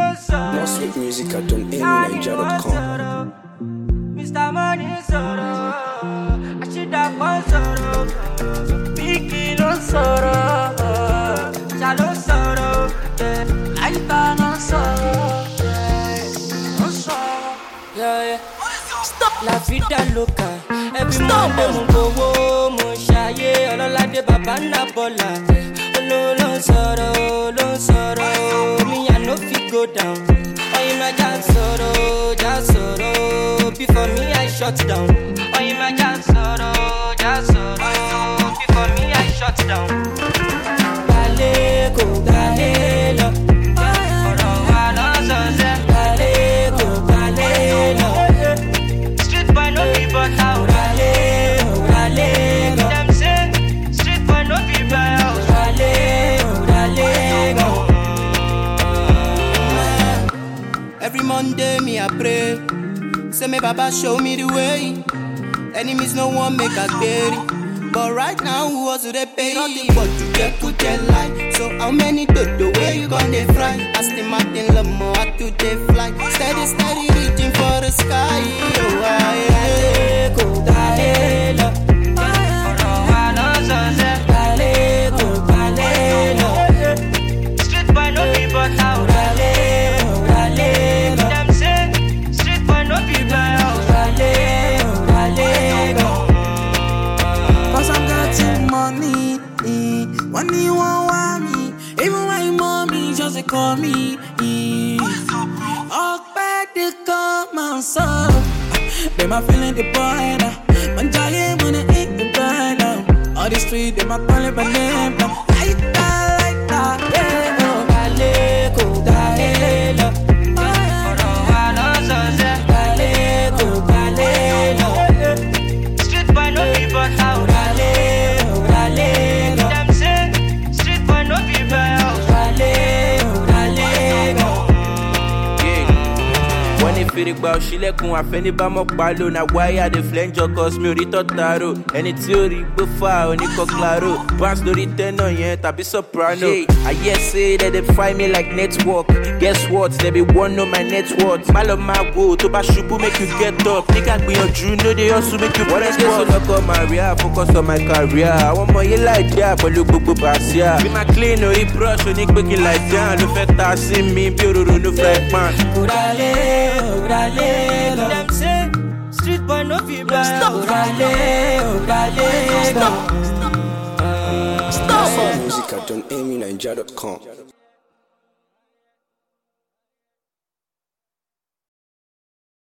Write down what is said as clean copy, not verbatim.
More sweet music at donamyniger.com. Mr. Money Soro, I should have one Soro. Biggie no Soro, Chalo Soro, Life no Soro, no Soro, yeah. Stop la vida loca. Every Monday mo gbowó, mo ṣayé, ọlọ́ládé bàbá ná bọ́là. Ló ń sọ̀rọ̀, me I no fit go down. Oh, my just sọ̀rọ̀, before me I shut down. Oh, my just sọ̀rọ̀, before me I shut down. Gbalẹ̀ kò gbalẹ̀ lọ. Ọ̀rọ̀ wa lọ sọ̀sẹ̀. Gbalẹ̀ kò gbalẹ̀ lọ. Street boy no be but how. Gbalẹ̀ lọ. Dem say street boy no be but how. Every Monday me I pray, say me Baba show me the way. Enemies no one make a berry, but right now who was they pay? Nothing but to get put their line. So how many do the way you gonna fry? Ask the Martin Lamo how to they fly. Steady reaching for the sky. Oh, yeah. Go galelo, street boy no be but how. Money won't want me, even when you mommy just call me. All back they come and so. Them I feeling the boy now. Man giant wanna eat the boy now. All the street them I calling my name now. Like that, yeah. Oh, galego, galelo. Street boy no be but how. Fèrègbà òṣìlẹ̀kùn àfẹnibámọ́ palo na wáyà dey flenjo cos mi ò rí tọ́taro ẹni tí ó rí gbófà oníkọ́ claro bass lórí tẹ́nà yẹn tàbí soprano. I hear say that they find me like network, guess what they be wan know my net worth. Má lọ máa wo tó bá ṣubú make you get up nígbà gbìyànjú no dey hustle make you press pause. Wọ́n lọ́kọ̀ Maria focus on my career àwọn ọmọ yìí láì dá pẹ̀lú gbogbo bàṣíà. Bí máa clean orí brush onígbèkì láì dán ló fẹ́ ta sí mi bí òróró no fry pan. Them say street boy no fit buy. Stop. More music at donamyniger.com.